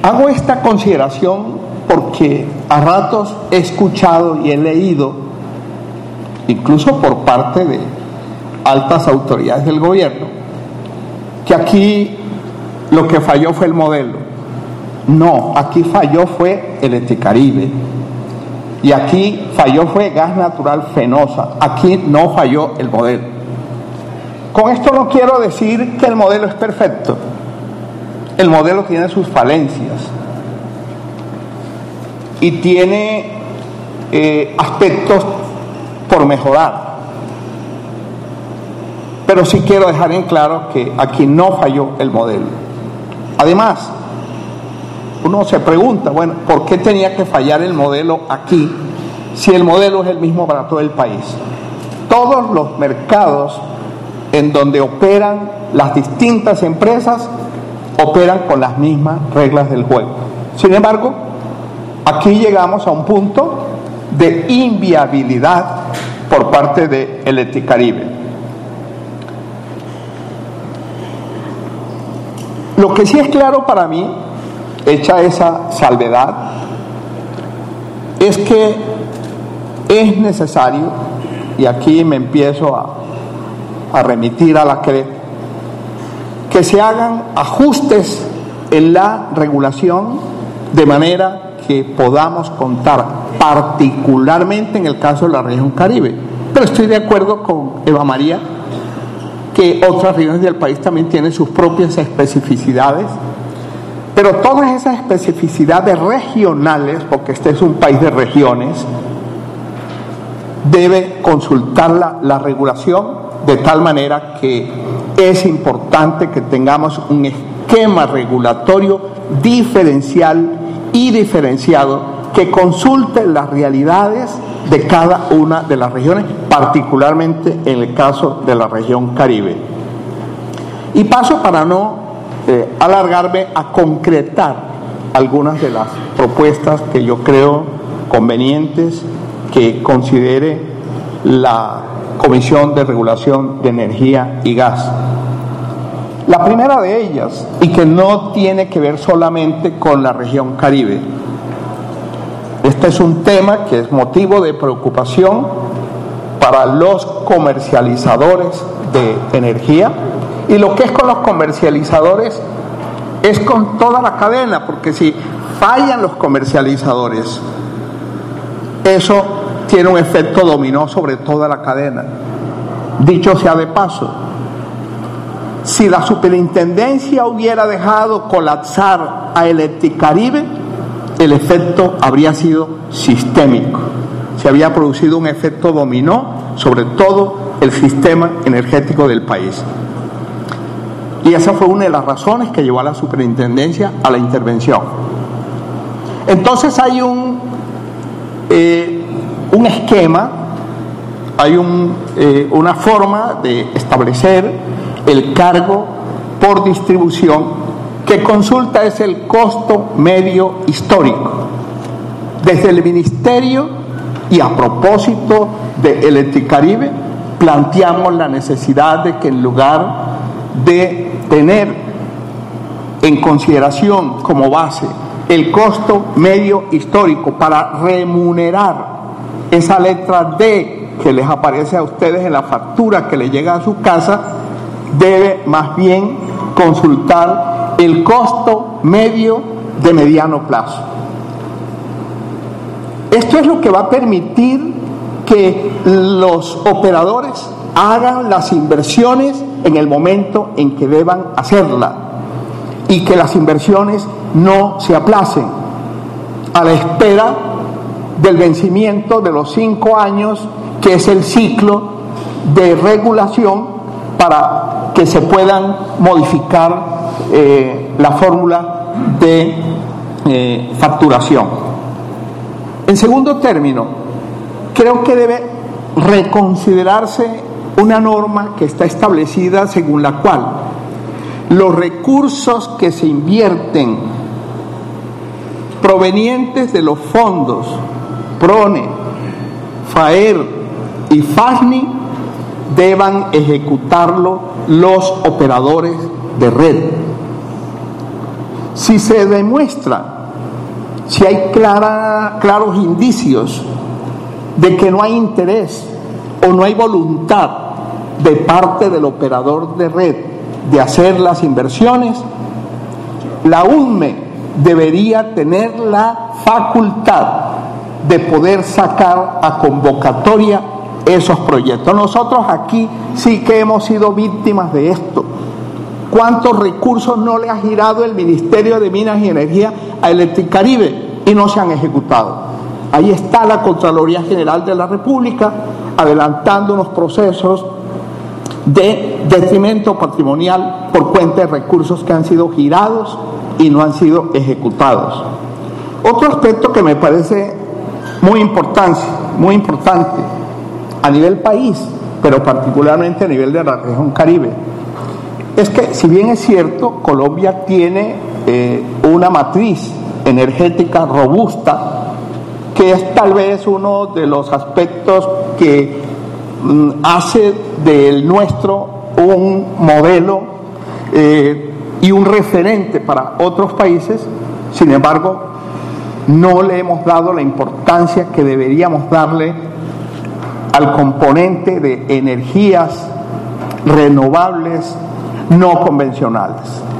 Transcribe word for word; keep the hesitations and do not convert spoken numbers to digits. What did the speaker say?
Hago esta consideración porque a ratos he escuchado y he leído, incluso por parte de altas autoridades del gobierno, que aquí lo que falló fue el modelo. No, aquí falló fue Electricaribe, y aquí falló fue Gas Natural Fenosa, aquí no falló el modelo. Con esto no quiero decir que el modelo es perfecto, el modelo tiene sus falencias y tiene eh, aspectos por mejorar, pero sí quiero dejar en claro que aquí no falló el modelo. Además, uno se pregunta, bueno, ¿por qué tenía que fallar el modelo aquí si el modelo es el mismo para todo el país? Todos los mercados en donde operan las distintas empresas operan con las mismas reglas del juego. Sin embargo, aquí llegamos a un punto de inviabilidad por parte de Electricaribe. Lo que sí es claro para mí, hecha esa salvedad, es que es necesario, y aquí me empiezo a, a remitir a la C R E P, que se hagan ajustes en la regulación de manera que podamos contar, particularmente en el caso de la región Caribe. Pero estoy de acuerdo con Eva María que otras regiones del país también tienen sus propias especificidades, pero todas esas especificidades regionales, porque este es un país de regiones, debe consultarla la regulación de tal manera que es importante que tengamos un esquema regulatorio diferencial y diferenciado que consulte las realidades de cada una de las regiones, particularmente en el caso de la región Caribe. Y paso para no eh, alargarme a concretar algunas de las propuestas que yo creo convenientes que considere la Comisión de Regulación de Energía y Gas. La primera de ellas, y que no tiene que ver solamente con la región Caribe, este es un tema que es motivo de preocupación para los comercializadores de energía, y lo que es con los comercializadores es con toda la cadena, porque si fallan los comercializadores, eso tiene un efecto dominó sobre toda la cadena. Dicho sea de paso, si la superintendencia hubiera dejado colapsar a Electricaribe, el efecto habría sido sistémico. Se había producido un efecto dominó sobre todo el sistema energético del país. Y esa fue una de las razones que llevó a la superintendencia a la intervención. Entonces hay un, eh, un esquema, hay un, eh, una forma de establecer el cargo por distribución que consulta es el costo medio histórico. Desde el Ministerio y a propósito de Electricaribe planteamos la necesidad de que en lugar de tener en consideración como base el costo medio histórico para remunerar esa letra D que les aparece a ustedes en la factura que les llega a su casa, debe más bien consultar el costo medio de mediano plazo. Esto es lo que va a permitir que los operadores hagan las inversiones en el momento en que deban hacerla y que las inversiones no se aplacen a la espera del vencimiento de los cinco años, que es el ciclo de regulación para que se puedan modificar eh, la fórmula de eh, facturación. En segundo término, creo que debe reconsiderarse una norma que está establecida según la cual los recursos que se invierten provenientes de los fondos PRONE, FAER y FASNI deban ejecutarlo los operadores de red. Si se demuestra, si hay clara, claros indicios de que no hay interés o no hay voluntad de parte del operador de red de hacer las inversiones, la U N M E debería tener la facultad de poder sacar a convocatoria esos proyectos. Nosotros aquí sí que hemos sido víctimas de esto. ¿Cuántos recursos no le ha girado el Ministerio de Minas y Energía a Electricaribe y no se han ejecutado? Ahí está la Contraloría General de la República adelantando unos procesos de detrimento patrimonial por cuenta de recursos que han sido girados y no han sido ejecutados. Otro aspecto que me parece muy importante, muy importante a nivel país, pero particularmente a nivel de la región Caribe, es que si bien es cierto, Colombia tiene eh, una matriz energética robusta, que es tal vez uno de los aspectos que mm, hace del nuestro un modelo eh, y un referente para otros países. Sin embargo, no le hemos dado la importancia que deberíamos darle al componente de energías renovables no convencionales.